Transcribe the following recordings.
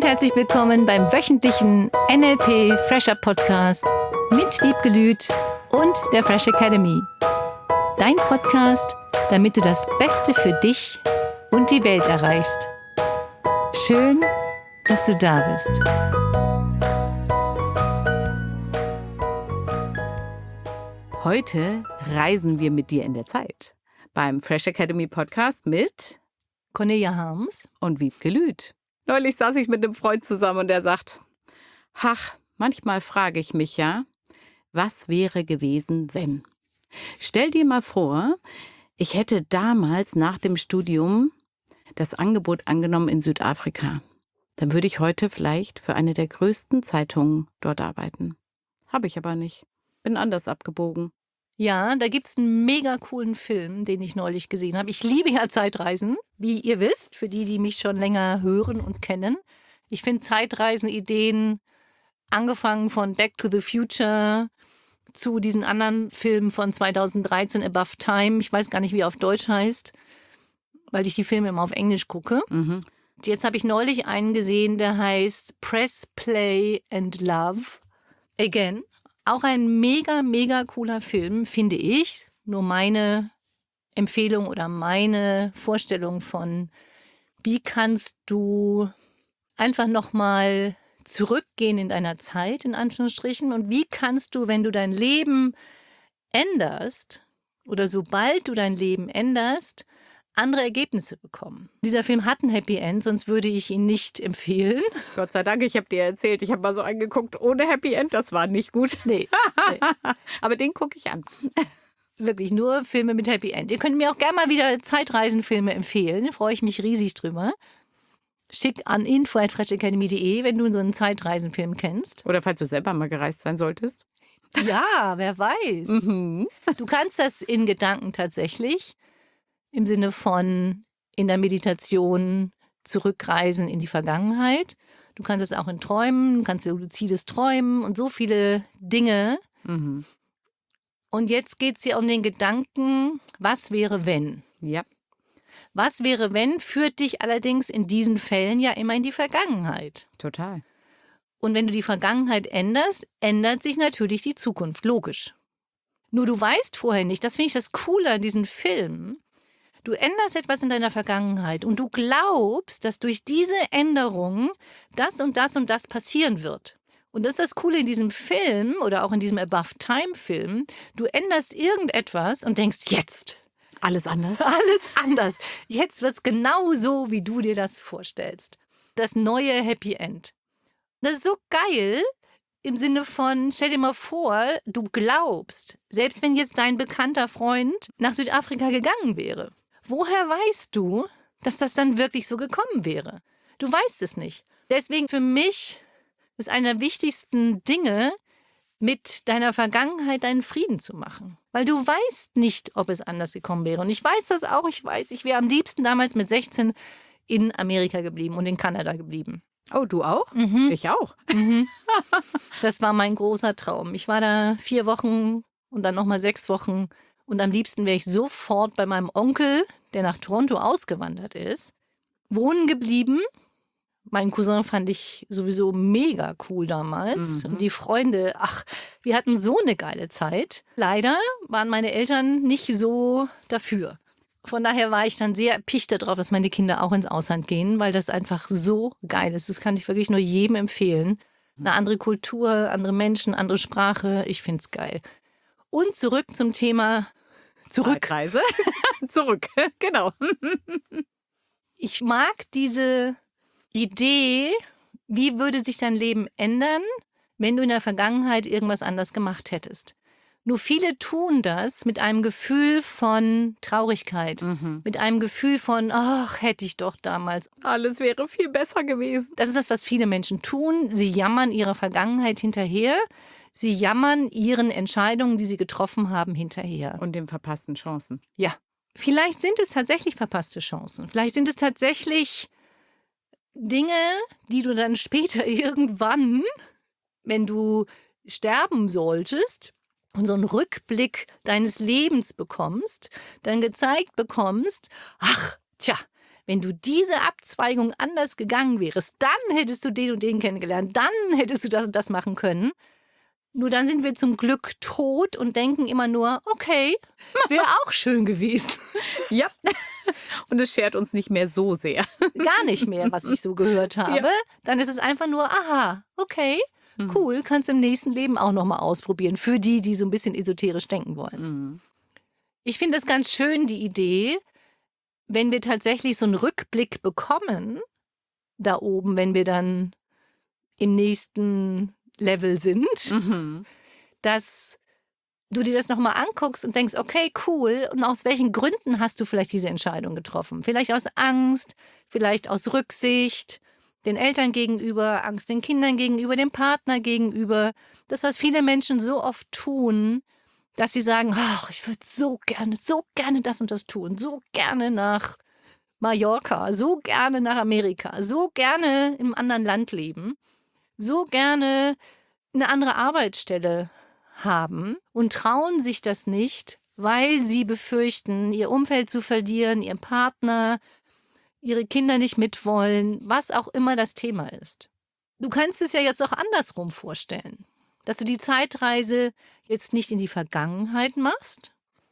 herzlich willkommen beim wöchentlichen NLP Fresher Podcast mit Wiebke Lüth und der Fresh Academy. Dein Podcast, damit du das Beste für dich und die Welt erreichst. Schön, dass du da bist. Heute reisen wir mit dir in der Zeit. Beim Fresh Academy Podcast mit Cornelia Harms und Wiebke Lüth. Neulich saß ich mit einem Freund zusammen und der sagt, ach, manchmal frage ich mich ja, was wäre gewesen, wenn? Stell dir mal vor, ich hätte damals nach dem Studium das Angebot angenommen in Südafrika. Dann würde ich heute vielleicht für eine der größten Zeitungen dort arbeiten. Habe ich aber nicht. Bin anders abgebogen. Ja, da gibt's einen mega coolen Film, den ich neulich gesehen habe. Ich liebe ja Zeitreisen, wie ihr wisst, für die, die mich schon länger hören und kennen. Ich finde Zeitreisen-Ideen, angefangen von Back to the Future zu diesen anderen Filmen von 2013, Above Time. Ich weiß gar nicht, wie er auf Deutsch heißt, weil ich die Filme immer auf Englisch gucke. Mhm. Jetzt habe ich neulich einen gesehen, der heißt Press Play and Love Again. Auch ein mega, mega cooler Film, finde ich. Nur meine Empfehlung oder meine Vorstellung von, wie kannst du einfach nochmal zurückgehen in deiner Zeit, in Anführungsstrichen, und wie kannst du, wenn du dein Leben änderst oder sobald du dein Leben änderst, andere Ergebnisse bekommen. Dieser Film hat ein Happy End, sonst würde ich ihn nicht empfehlen. Gott sei Dank, ich habe dir erzählt, ich habe mal so angeguckt, ohne Happy End, das war nicht gut. Nee. Aber den gucke ich an. Wirklich nur Filme mit Happy End. Ihr könnt mir auch gerne mal wieder Zeitreisenfilme empfehlen. Da freue ich mich riesig drüber. Schick an info@freshacademy.de, wenn du so einen Zeitreisenfilm kennst. Oder falls du selber mal gereist sein solltest. Ja, wer weiß. Du kannst das in Gedanken tatsächlich, im Sinne von in der Meditation zurückreisen in die Vergangenheit. Du kannst es auch in Träumen, du kannst luzides Träumen und so viele Dinge. Mhm. Und jetzt geht es hier um den Gedanken, was wäre, wenn? Ja. Was wäre, wenn, führt dich allerdings in diesen Fällen ja immer in die Vergangenheit. Total. Und wenn du die Vergangenheit änderst, ändert sich natürlich die Zukunft, logisch. Nur du weißt vorher nicht, das finde ich das Coole an diesen Filmen, du änderst etwas in deiner Vergangenheit und du glaubst, dass durch diese Änderung das und das und das passieren wird. Und das ist das Coole in diesem Film oder auch in diesem Above Time Film, du änderst irgendetwas und denkst, jetzt. Alles anders? Alles anders. Jetzt wird es genau so, wie du dir das vorstellst. Das neue Happy End. Das ist so geil im Sinne von, stell dir mal vor, du glaubst, selbst wenn jetzt dein bekannter Freund nach Südafrika gegangen wäre, woher weißt du, dass das dann wirklich so gekommen wäre? Du weißt es nicht. Deswegen für mich ist einer der wichtigsten Dinge, mit deiner Vergangenheit deinen Frieden zu machen. Weil du weißt nicht, ob es anders gekommen wäre. Und ich weiß das auch. Ich wäre am liebsten damals mit 16 in Amerika geblieben und in Kanada geblieben. Oh, du auch? Mhm. Ich auch. Das war mein großer Traum. Ich war da 4 Wochen und dann nochmal 6 Wochen. Und am liebsten wäre ich sofort bei meinem Onkel, der nach Toronto ausgewandert ist, wohnen geblieben. Meinen Cousin fand ich sowieso mega cool damals. Und die Freunde, ach, wir hatten so eine geile Zeit. Leider waren meine Eltern nicht so dafür. Von daher war ich dann sehr erpicht darauf, dass meine Kinder auch ins Ausland gehen, weil das einfach so geil ist. Das kann ich wirklich nur jedem empfehlen. Eine andere Kultur, andere Menschen, andere Sprache. Ich finde es geil. Und zurück zum Thema Zurückreise. Zurück, genau. Ich mag diese Idee, wie würde sich dein Leben ändern, wenn du in der Vergangenheit irgendwas anders gemacht hättest. Nur viele tun das mit einem Gefühl von Traurigkeit, mit einem Gefühl von, ach, hätte ich doch damals. Alles wäre viel besser gewesen. Das ist das, was viele Menschen tun. Sie jammern ihrer Vergangenheit hinterher. Sie jammern ihren Entscheidungen, die sie getroffen haben, hinterher. Und den verpassten Chancen. Ja, vielleicht sind es tatsächlich verpasste Chancen. Vielleicht sind es tatsächlich Dinge, die du dann später irgendwann, wenn du sterben solltest und so einen Rückblick deines Lebens bekommst, dann gezeigt bekommst, ach, tja, wenn du diese Abzweigung anders gegangen wärst, dann hättest du den und den kennengelernt, dann hättest du das und das machen können. Nur dann sind wir zum Glück tot und denken immer nur, okay, wäre auch schön gewesen. Ja. Und es schert uns nicht mehr so sehr. Gar nicht mehr, was ich so gehört habe. Ja. Dann ist es einfach nur, aha, okay, cool, kannst im nächsten Leben auch nochmal ausprobieren. Für die, die so ein bisschen esoterisch denken wollen. Ich finde es ganz schön, die Idee, wenn wir tatsächlich so einen Rückblick bekommen, da oben, wenn wir dann im nächsten Level sind, dass du dir das nochmal anguckst und denkst, okay, cool, und aus welchen Gründen hast du vielleicht diese Entscheidung getroffen? Vielleicht aus Angst, vielleicht aus Rücksicht, den Eltern gegenüber, Angst den Kindern gegenüber, dem Partner gegenüber. Das, was viele Menschen so oft tun, dass sie sagen, ach, ich würde so gerne das und das tun, so gerne nach Mallorca, so gerne nach Amerika, so gerne im anderen Land leben, so gerne eine andere Arbeitsstelle haben und trauen sich das nicht, weil sie befürchten, ihr Umfeld zu verlieren, ihren Partner, ihre Kinder nicht mitwollen, was auch immer das Thema ist. Du kannst es ja jetzt auch andersrum vorstellen, dass du die Zeitreise jetzt nicht in die Vergangenheit machst,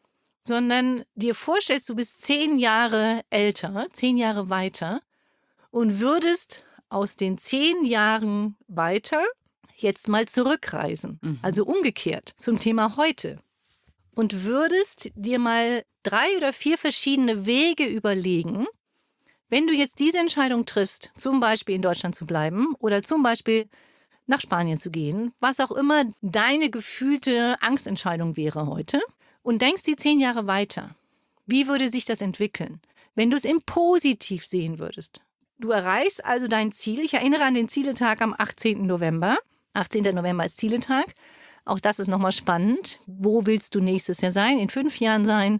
sondern dir vorstellst, du bist 10 Jahre älter, 10 Jahre weiter und würdest aus den 10 Jahren weiter jetzt mal zurückreisen, also umgekehrt zum Thema heute. Und würdest dir mal 3 oder 4 verschiedene Wege überlegen, wenn du jetzt diese Entscheidung triffst, zum Beispiel in Deutschland zu bleiben oder zum Beispiel nach Spanien zu gehen, was auch immer deine gefühlte Angstentscheidung wäre heute, und denkst die 10 Jahre weiter. Wie würde sich das entwickeln, wenn du es im Positiv sehen würdest? Du erreichst also dein Ziel. Ich erinnere an den Zieletag am 18. November. 18. November ist Zieletag. Auch das ist nochmal spannend. Wo willst du nächstes Jahr sein? In 5 Jahren sein?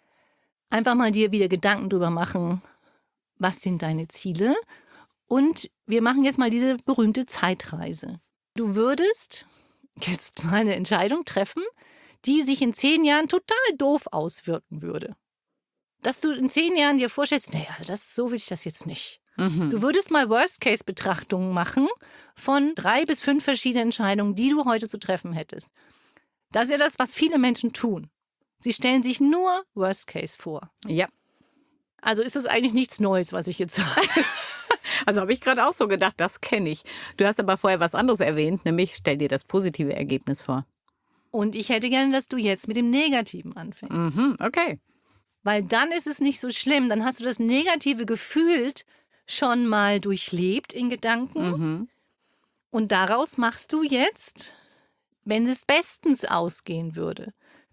Einfach mal dir wieder Gedanken drüber machen. Was sind deine Ziele? Und wir machen jetzt mal diese berühmte Zeitreise. Du würdest jetzt mal eine Entscheidung treffen, die sich in 10 Jahren total doof auswirken würde. Dass du in 10 Jahren dir vorstellst, nee, also so will ich das jetzt nicht. Du würdest mal Worst-Case-Betrachtungen machen von 3 bis 5 verschiedenen Entscheidungen, die du heute zu treffen hättest. Das ist ja das, was viele Menschen tun. Sie stellen sich nur Worst-Case vor. Ja. Also ist das eigentlich nichts Neues, was ich jetzt sage. Also habe ich gerade auch so gedacht, das kenne ich. Du hast aber vorher was anderes erwähnt, nämlich stell dir das positive Ergebnis vor. Und ich hätte gerne, dass du jetzt mit dem Negativen anfängst. Okay. Weil dann ist es nicht so schlimm. Dann hast du das Negative gefühlt schon mal durchlebt in Gedanken. Und daraus machst du jetzt, wenn es bestens ausgehen würde,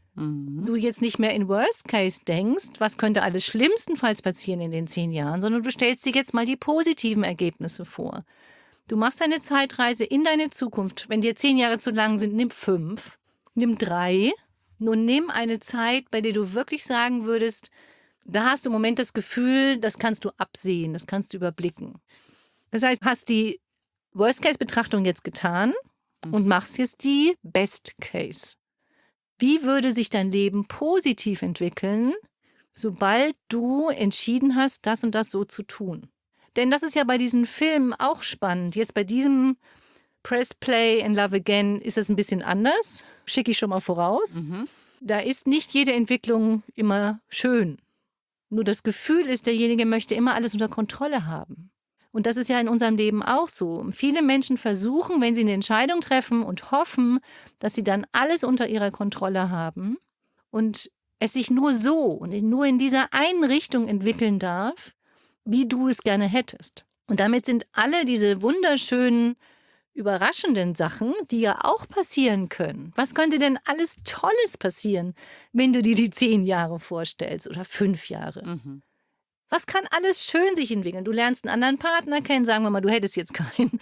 du jetzt nicht mehr in Worst Case denkst, was könnte alles schlimmstenfalls passieren in den 10 Jahren, sondern du stellst dir jetzt mal die positiven Ergebnisse vor. Du machst eine Zeitreise in deine Zukunft. Wenn dir 10 Jahre zu lang sind, nimm 5, nimm 3. Nur nimm eine Zeit, bei der du wirklich sagen würdest, da hast du im Moment das Gefühl, das kannst du absehen, das kannst du überblicken. Das heißt, hast die Worst-Case-Betrachtung jetzt getan und machst jetzt die Best-Case. Wie würde sich dein Leben positiv entwickeln, sobald du entschieden hast, das und das so zu tun? Denn das ist ja bei diesen Filmen auch spannend. Jetzt bei diesem Press Play and Love Again ist es ein bisschen anders. Schicke ich schon mal voraus. Da ist nicht jede Entwicklung immer schön. Nur das Gefühl ist, derjenige möchte immer alles unter Kontrolle haben. Und das ist ja in unserem Leben auch so. Viele Menschen versuchen, wenn sie eine Entscheidung treffen und hoffen, dass sie dann alles unter ihrer Kontrolle haben und es sich nur so und nur in dieser einen Richtung entwickeln darf, wie du es gerne hättest. Und damit sind alle diese wunderschönen, überraschenden Sachen, die ja auch passieren können. Was könnte denn alles Tolles passieren, wenn du dir die 10 Jahre vorstellst oder 5 Jahre? Was kann alles schön sich entwickeln? Du lernst einen anderen Partner kennen, sagen wir mal, du hättest jetzt keinen.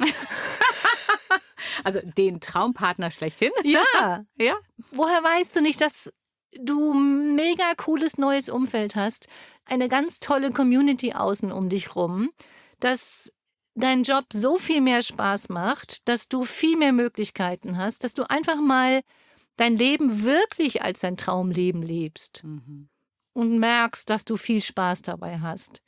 Also den Traumpartner schlechthin? Ja. Ja. Woher weißt du nicht, dass du ein mega cooles neues Umfeld hast, eine ganz tolle Community außen um dich rum, dass dein Job so viel mehr Spaß macht, dass du viel mehr Möglichkeiten hast, dass du einfach mal dein Leben wirklich als dein Traumleben lebst und merkst, dass du viel Spaß dabei hast.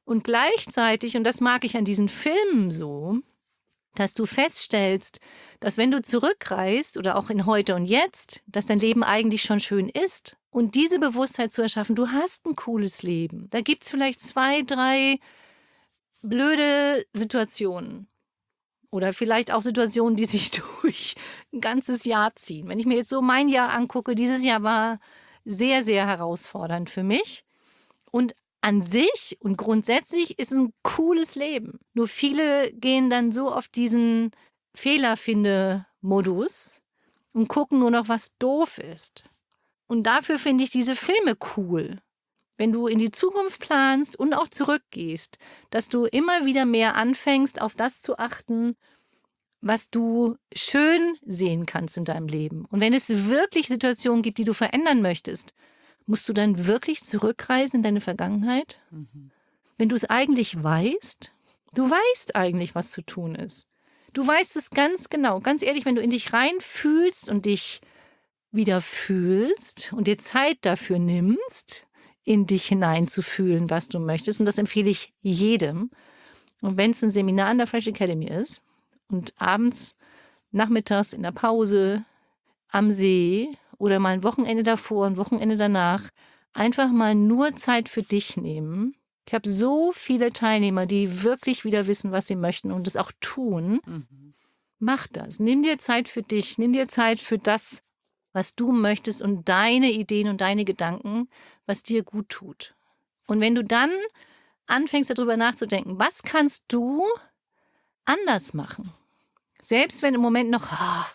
Und gleichzeitig, und das mag ich an diesen Filmen so, dass du feststellst, dass wenn du zurückreist oder auch in heute und jetzt, dass dein Leben eigentlich schon schön ist. Und diese Bewusstheit zu erschaffen, du hast ein cooles Leben. Da gibt es vielleicht 2, 3 blöde Situationen. Oder vielleicht auch Situationen, die sich durch ein ganzes Jahr ziehen. Wenn ich mir jetzt so mein Jahr angucke, dieses Jahr war sehr, sehr herausfordernd für mich. Und an sich und grundsätzlich ist ein cooles Leben. Nur viele gehen dann so auf diesen Fehlerfinde-Modus und gucken nur noch, was doof ist. Und dafür finde ich diese Filme cool. Wenn du in die Zukunft planst und auch zurückgehst, dass du immer wieder mehr anfängst, auf das zu achten, was du schön sehen kannst in deinem Leben. Und wenn es wirklich Situationen gibt, die du verändern möchtest, musst du dann wirklich zurückreisen in deine Vergangenheit? Wenn du es eigentlich weißt, du weißt eigentlich, was zu tun ist. Du weißt es ganz genau. Ganz ehrlich, wenn du in dich reinfühlst und dich wieder fühlst und dir Zeit dafür nimmst, in dich hineinzufühlen, was du möchtest. Und das empfehle ich jedem. Und wenn es ein Seminar an der Fresh Academy ist und abends, nachmittags in der Pause, am See oder mal ein Wochenende davor, ein Wochenende danach, einfach mal nur Zeit für dich nehmen. Ich habe so viele Teilnehmer, die wirklich wieder wissen, was sie möchten und es auch tun. Mach das. Nimm dir Zeit für dich. Nimm dir Zeit für das, was du möchtest und deine Ideen und deine Gedanken, was dir gut tut. Und wenn du dann anfängst, darüber nachzudenken, was kannst du anders machen? Selbst wenn im Moment noch,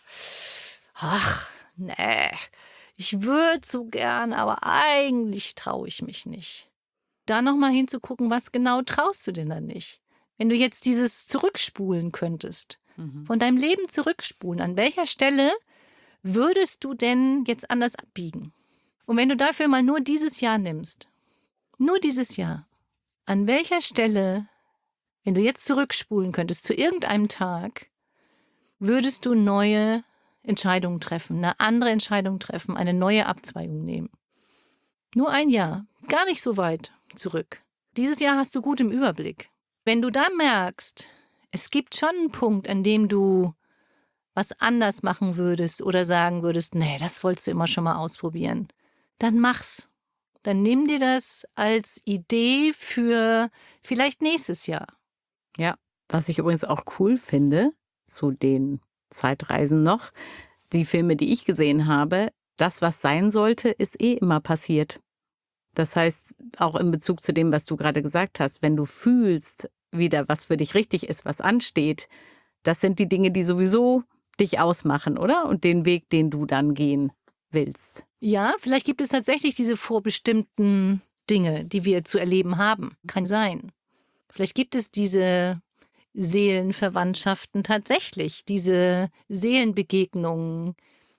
nee, ich würde so gern, aber eigentlich traue ich mich nicht. Da nochmal hinzugucken, was genau traust du denn dann nicht? Wenn du jetzt dieses zurückspulen könntest, von deinem Leben zurückspulen, an welcher Stelle würdest du denn jetzt anders abbiegen? Und wenn du dafür mal nur dieses Jahr nimmst, nur dieses Jahr, an welcher Stelle, wenn du jetzt zurückspulen könntest zu irgendeinem Tag, würdest du neue Entscheidungen treffen, eine andere Entscheidung treffen, eine neue Abzweigung nehmen? Nur ein Jahr, gar nicht so weit zurück. Dieses Jahr hast du gut im Überblick. Wenn du da merkst, es gibt schon einen Punkt, an dem du was anders machen würdest oder sagen würdest, nee, das wolltest du immer schon mal ausprobieren, dann mach's. Dann nimm dir das als Idee für vielleicht nächstes Jahr. Ja, was ich übrigens auch cool finde, zu den Zeitreisen noch, die Filme, die ich gesehen habe, das, was sein sollte, ist immer passiert. Das heißt, auch in Bezug zu dem, was du gerade gesagt hast, wenn du fühlst wieder, was für dich richtig ist, was ansteht, das sind die Dinge, die sowieso dich ausmachen, oder? Und den Weg, den du dann gehen willst. Ja, vielleicht gibt es tatsächlich diese vorbestimmten Dinge, die wir zu erleben haben. Kann sein. Vielleicht gibt es diese Seelenverwandtschaften tatsächlich, diese Seelenbegegnungen,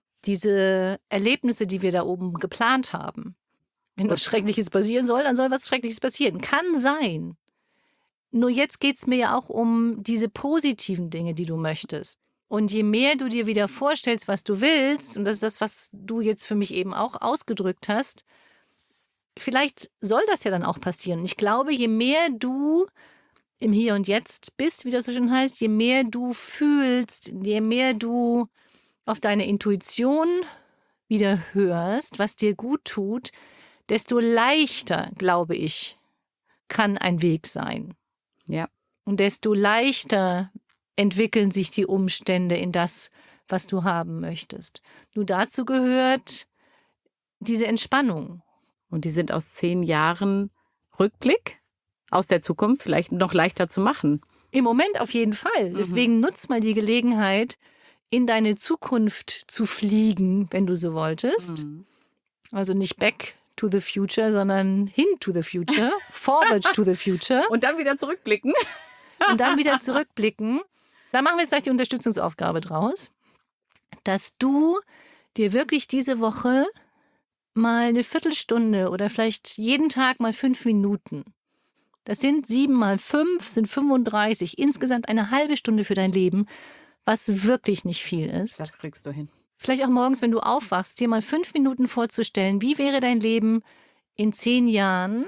diese Erlebnisse, die wir da oben geplant haben. Wenn was Schreckliches passieren soll, dann soll was Schreckliches passieren. Kann sein. Nur jetzt geht es mir ja auch um diese positiven Dinge, die du möchtest. Und je mehr du dir wieder vorstellst, was du willst, und das ist das, was du jetzt für mich eben auch ausgedrückt hast, vielleicht soll das ja dann auch passieren. Und ich glaube, je mehr du im Hier und Jetzt bist, wie das so schön heißt, je mehr du fühlst, je mehr du auf deine Intuition wieder hörst, was dir gut tut, desto leichter, glaube ich, kann ein Weg sein. Ja. Und desto leichter entwickeln sich die Umstände in das, was du haben möchtest. Nur dazu gehört diese Entspannung. Und die sind aus 10 Jahren Rückblick aus der Zukunft vielleicht noch leichter zu machen. Im Moment auf jeden Fall. Deswegen nutzt mal die Gelegenheit, in deine Zukunft zu fliegen, wenn du so wolltest. Also nicht back to the future, sondern hin to the future, forward to the future. Und dann wieder zurückblicken. Und dann wieder zurückblicken. Da machen wir jetzt gleich die Unterstützungsaufgabe draus, dass du dir wirklich diese Woche mal eine Viertelstunde oder vielleicht jeden Tag mal 5 Minuten. Das sind 7 mal 5, sind 35. Insgesamt eine halbe Stunde für dein Leben, was wirklich nicht viel ist. Das kriegst du hin. Vielleicht auch morgens, wenn du aufwachst, dir mal 5 Minuten vorzustellen, wie wäre dein Leben in 10 Jahren,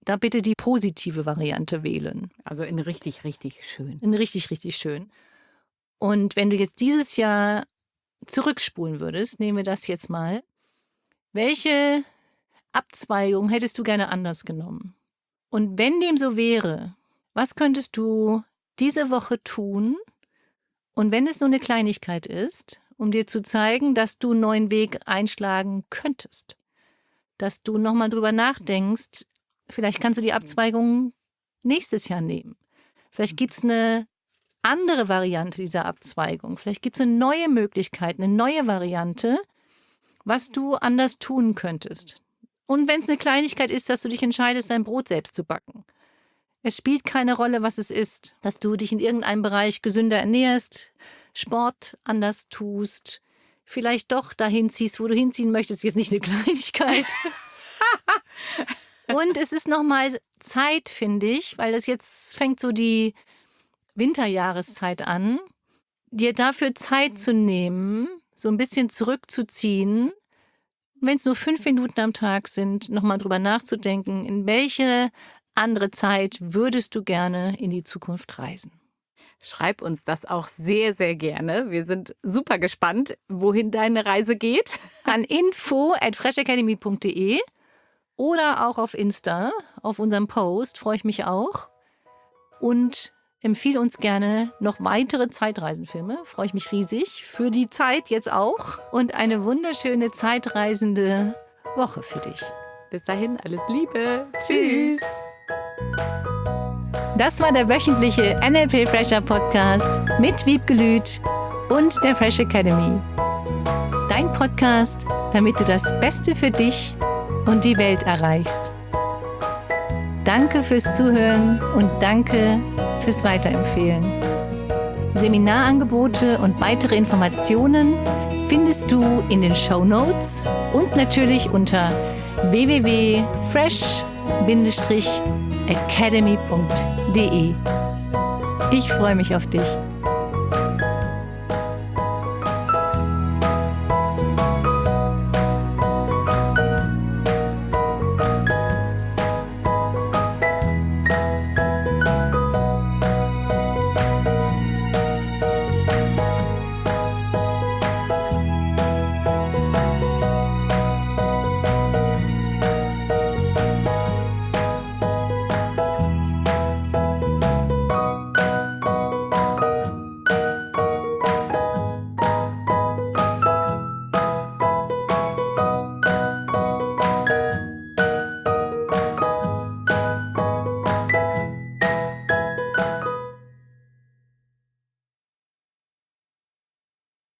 da bitte die positive Variante wählen. Also in richtig, richtig schön. In richtig, richtig schön. Und wenn du jetzt dieses Jahr zurückspulen würdest, nehmen wir das jetzt mal, welche Abzweigung hättest du gerne anders genommen? Und wenn dem so wäre, was könntest du diese Woche tun? Und wenn es nur eine Kleinigkeit ist, um dir zu zeigen, dass du einen neuen Weg einschlagen könntest, dass du nochmal drüber nachdenkst, vielleicht kannst du die Abzweigung nächstes Jahr nehmen. Vielleicht gibt es eine andere Variante dieser Abzweigung. Vielleicht gibt es eine neue Möglichkeit, eine neue Variante, was du anders tun könntest. Und wenn es eine Kleinigkeit ist, dass du dich entscheidest, dein Brot selbst zu backen. Es spielt keine Rolle, was es ist, dass du dich in irgendeinem Bereich gesünder ernährst, Sport anders tust, vielleicht doch dahin ziehst, wo du hinziehen möchtest. Jetzt nicht eine Kleinigkeit. Und es ist nochmal Zeit, finde ich, weil es jetzt fängt so die Winterjahreszeit an, dir dafür Zeit zu nehmen, so ein bisschen zurückzuziehen, wenn es nur 5 Minuten am Tag sind, nochmal drüber nachzudenken, in welche andere Zeit würdest du gerne in die Zukunft reisen. Schreib uns das auch sehr, sehr gerne. Wir sind super gespannt, wohin deine Reise geht. An info@freshacademy.de oder auch auf Insta, auf unserem Post, freue ich mich auch. Und empfehle uns gerne noch weitere Zeitreisenfilme, freue ich mich riesig, für die Zeit jetzt auch. Und eine wunderschöne zeitreisende Woche für dich. Bis dahin, alles Liebe. Tschüss. Das war der wöchentliche NLP Fresher Podcast mit Wiebke Lüth und der Fresh Academy. Dein Podcast, damit du das Beste für dich und die Welt erreichst. Danke fürs Zuhören und danke fürs Weiterempfehlen. Seminarangebote und weitere Informationen findest du in den Shownotes und natürlich unter www.fresh-academy.de. Ich freue mich auf dich.